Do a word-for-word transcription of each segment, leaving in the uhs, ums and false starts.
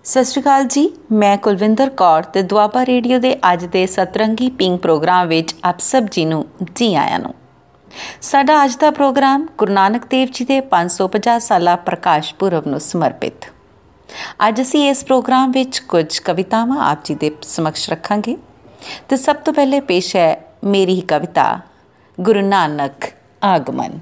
ਸਤਿ ਸ਼੍ਰੀ ਅਕਾਲ ਜੀ, ਮੈਂ ਕੁਲਵਿੰਦਰ ਕੌਰ ਤੇ ਦੁਆਬਾ ਰੇਡੀਓ ਦੇ ਅੱਜ ਦੇ ਸਤਰੰਗੀ ਪਿੰਗ ਪ੍ਰੋਗਰਾਮ ਵਿੱਚ ਆਪ ਸਭ ਜੀ ਨੂੰ ਜੀ ਆਇਆਂ ਨੂੰ। ਸਾਡਾ ਅੱਜ ਦਾ ਪ੍ਰੋਗਰਾਮ ਗੁਰੂ ਨਾਨਕ ਦੇਵ ਜੀ ਦੇ ਪੰਜ ਸੌ ਪੰਜਾਹ ਸਾਲਾ ਪ੍ਰਕਾਸ਼ ਪੁਰਬ ਨੂੰ ਸਮਰਪਿਤ। ਅੱਜ ਅਸੀਂ ਇਸ ਪ੍ਰੋਗਰਾਮ ਵਿੱਚ ਕੁਝ ਕਵਿਤਾਵਾਂ ਆਪ ਜੀ ਦੇ ਸਮਕਸ਼ ਰੱਖਾਂਗੇ ਤੇ ਸਭ ਤੋਂ ਪਹਿਲੇ ਪੇਸ਼ ਹੈ ਮੇਰੀ ਹੀ ਕਵਿਤਾ ਗੁਰੂ ਨਾਨਕ ਆਗਮਨ।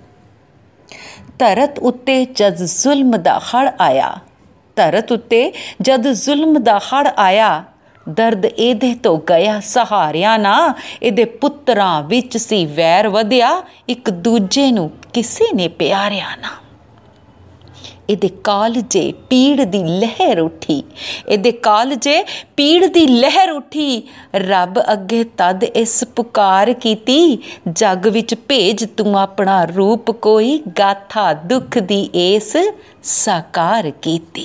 ਧਰਤ ਉੱਤੇ ਜਦ ਜ਼ੁਲਮ ਦਾ ਹੜ੍ਹ ਆਇਆ, ਧਰਤ ਉੱਤੇ ਜਦ ਜ਼ੁਲਮ ਦਾ ਹੜ੍ਹ ਆਇਆ, ਦਰਦ ਇਹਦੇ ਤੋਂ ਗਿਆ ਸਹਾਰਿਆ ਨਾ, ਇਹਦੇ ਪੁੱਤਰਾਂ ਵਿੱਚ ਸੀ ਵੈਰ ਵਧਿਆ, ਇੱਕ ਦੂਜੇ ਨੂੰ ਕਿਸੇ ਨੇ ਪਿਆਰਿਆ ਨਾ। ਇਹਦੇ ਕਾਲਜੇ ਪੀੜ ਦੀ ਲਹਿਰ ਉੱਠੀ, ਇਹਦੇ ਕਾਲਜੇ ਪੀੜ ਦੀ ਲਹਿਰ ਉੱਠੀ, ਰੱਬ ਅੱਗੇ ਤਦ ਇਸ ਪੁਕਾਰ ਕੀਤੀ, ਜੱਗ ਵਿੱਚ ਭੇਜ ਤੂੰ ਆਪਣਾ ਰੂਪ ਕੋਈ, ਗਾਥਾ ਦੁੱਖ ਦੀ ਇਸ ਸਾਕਾਰ ਕੀਤੀ।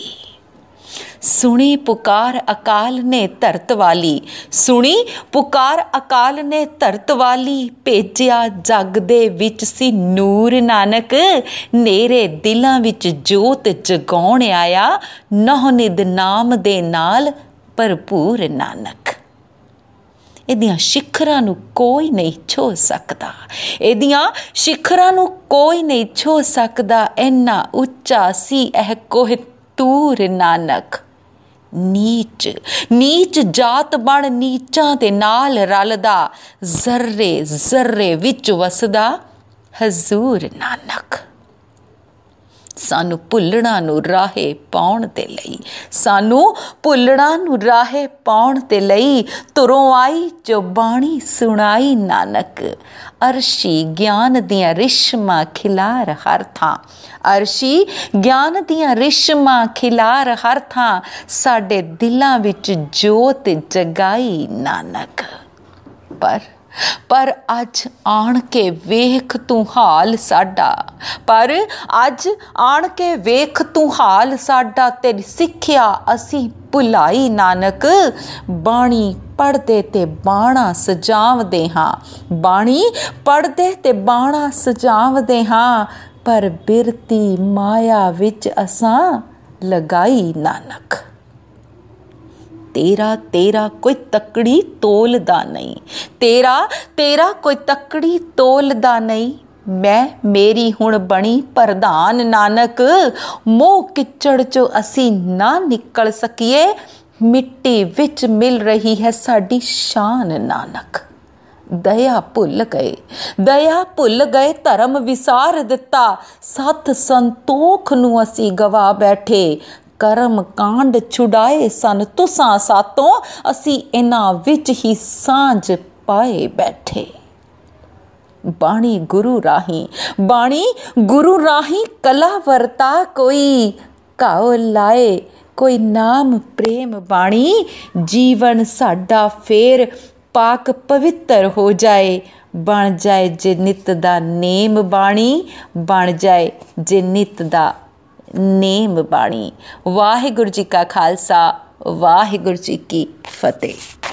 ਸੁਣੀ ਪੁਕਾਰ ਅਕਾਲ ਨੇ ਧਰਤ ਵਾਲੀ, ਸੁਣੀ ਪੁਕਾਰ ਅਕਾਲ ਨੇ ਧਰਤ ਵਾਲੀ, ਭੇਜਿਆ ਜੱਗ ਦੇ ਵਿੱਚ ਸੀ ਨੂਰ ਨਾਨਕ, ਨੇਰੇ ਦਿਲਾਂ ਵਿੱਚ ਜੋਤ ਜਗਾਉਣ ਆਇਆ, ਨਹੁ ਨਿਧ ਨਾਮ ਦੇ ਨਾਲ ਭਰਪੂਰ ਨਾਨਕ। ਇਹਦੀਆਂ ਸਿਖਰਾਂ ਨੂੰ ਕੋਈ ਨਹੀਂ ਛੋਹ ਸਕਦਾ, ਇਹਦੀਆਂ ਸਿਖਰਾਂ ਨੂੰ ਕੋਈ ਨਹੀਂ ਛੋਹ ਸਕਦਾ, ਇੰਨਾ ਉੱਚਾ ਸੀ ਇਹ ਕੋਹਿਨੂਰ ਨਾਨਕ। ਨੀਚ ਨੀਚ ਜਾਤ ਬਣ ਨੀਚਾਂ ਦੇ ਨਾਲ ਰਲਦਾ, ਜ਼ਰਰੇ ਜ਼ਰਰੇ ਵਿੱਚ ਵਸਦਾ ਹਜ਼ੂਰ ਨਾਨਕ। ਸਾਨੂੰ ਭੁੱਲਣਾ ਨੂੰ ਰਾਹੇ ਪਾਉਣ ਦੇ ਲਈ, ਸਾਨੂੰ ਭੁੱਲਣਾ ਨੂੰ ਰਾਹੇ ਪਾਉਣ ਦੇ ਲਈ, ਤੁਰੋਂ ਆਈ ਜੋ ਬਾਣੀ ਸੁਣਾਈ ਨਾਨਕ। ਅਰਸ਼ੀ ਗਿਆਨ ਦੀਆਂ ਰਿਸ਼ਮਾਂ ਖਿਲਾਰ ਹਰ ਥਾਂ, ਅਰਸ਼ੀ ਗਿਆਨ ਦੀਆਂ ਰਿਸ਼ਮਾਂ ਖਿਲਾਰ ਹਰ ਥਾਂ, ਸਾਡੇ ਦਿਲਾਂ ਵਿੱਚ ਜੋਤ ਜਗਾਈ ਨਾਨਕ। ਪਰ ਪਰ ਅੱਜ ਆਣ ਕੇ ਵੇਖ ਤੂੰ ਹਾਲ ਸਾਡਾ, ਪਰ ਅੱਜ ਆਣ ਕੇ ਵੇਖ ਤੂੰ ਹਾਲ ਸਾਡਾ, ਤੇਰੀ ਸਿੱਖਿਆ ਅਸੀਂ ਭੁਲਾਈ ਨਾਨਕ। ਬਾਣੀ ਪੜ੍ਹਦੇ ਤੇ ਬਾਣਾ ਸਜਾਵਦੇ ਹਾਂ, ਬਾਣੀ ਪੜ੍ਹਦੇ ਤੇ ਬਾਣਾ ਸਜਾਵਦੇ ਹਾਂ, ਪਰ ਬਿਰਤੀ ਮਾਇਆ ਵਿੱਚ ਅਸਾਂ ਲਗਾਈ ਨਾਨਕ। ਤੇਰਾ ਤੇਰਾ ਕੋਈ ਤੱਕੜੀ ਤੋਲਦਾ ਨਹੀਂ, ਤੇਰਾ ਤੇਰਾ ਕੋਈ ਤੱਕੜੀ ਤੋਲਦਾ ਨਹੀਂ, ਮੈਂ ਮੇਰੀ ਹੁਣ ਬਣੀ ਪ੍ਰਧਾਨ ਨਾਨਕ। ਮੋਹ ਕਿਚੜ ਚੋਂ ਅਸੀਂ ਨਾ ਨਿਕਲ ਸਕੀਏ, ਮਿੱਟੀ ਵਿੱਚ ਮਿਲ ਰਹੀ ਹੈ ਸਾਡੀ ਸ਼ਾਨ ਨਾਨਕ। ਦਇਆ ਭੁੱਲ ਗਏ, ਦਇਆ ਭੁੱਲ ਗਏ, ਧਰਮ ਵਿਸਾਰ ਦਿੱਤਾ, ਸੱਤ ਸੰਤੋਖ ਨੂੰ ਅਸੀਂ ਗਵਾ ਬੈਠੇ, ਕਰਮ ਕਾਂਡ ਛੁਡਾਏ ਸਨ ਤੁਸਾਂ ਸਾਤੋਂ, ਅਸੀਂ ਇਹਨਾਂ ਵਿੱਚ ਹੀ ਸਾਂਝ ਪਾਏ ਬੈਠੇ। ਬਾਣੀ ਗੁਰੂ ਰਾਹੀਂ, ਬਾਣੀ ਗੁਰੂ ਰਾਹੀਂ ਕਲਾ ਵਰਤਾ ਕੋਈ, ਘਾਉ ਲਾਏ ਕੋਈ ਨਾਮ ਪ੍ਰੇਮ ਬਾਣੀ, ਜੀਵਨ ਸਾਡਾ ਫੇਰ ਪਾਕ ਪਵਿੱਤਰ ਹੋ ਜਾਏ, ਬਣ ਜਾਏ ਜੇ ਨਿੱਤ ਦਾ ਨੇਮ ਬਾਣੀ, ਬਣ ਜਾਏ ਜੇ ਨਿੱਤ ਦਾ ਨੇਮ ਬਾਣੀ। ਵਾਹਿਗੁਰੂ ਜੀ ਕਾ ਖਾਲਸਾ, ਵਾਹਿਗੁਰੂ ਜੀ ਕੀ ਫਤਿਹ।